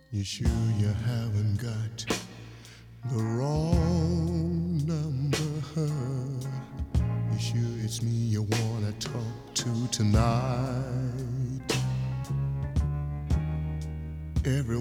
You sure you haven't got the wrong number, huh? You sure it's me you wanna talk to tonight? Every